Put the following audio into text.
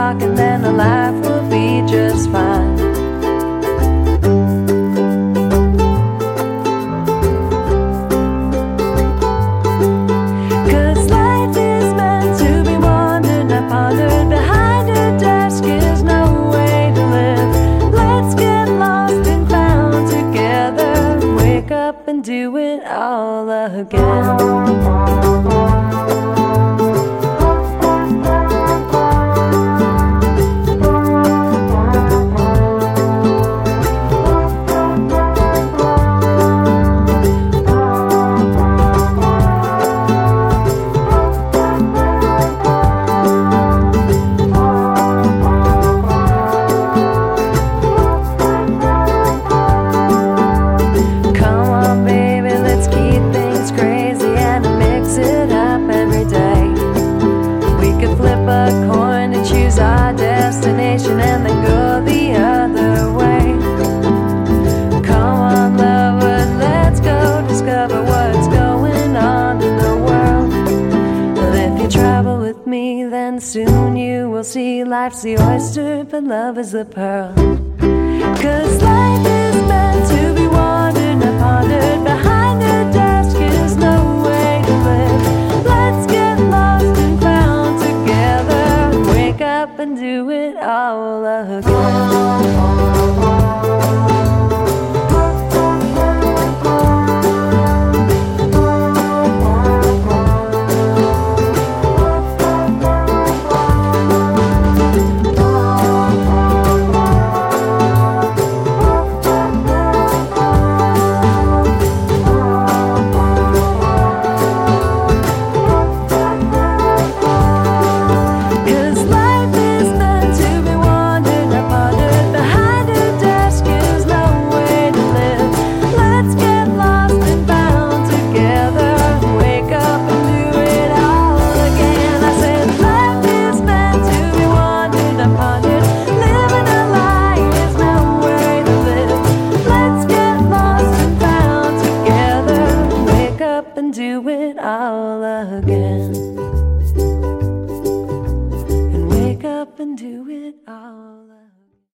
talk, and then the life will be just fine. Cause life is meant to be wandered, not pondered. Behind a desk is no way to live. Let's get lost and found together. Wake up and do it all again. Flip a coin to choose our destination and then go the other way. Come on, lover, let's go discover what's going on in the world. Well, if you travel with me, then soon you will see life's the oyster, but love is the pearl. Cause life is meant to be wandered, not pondered. Behind a desk is no way to live. Let's get lost and found together. Wake up and do it all again. And do it all again. And wake up and do it all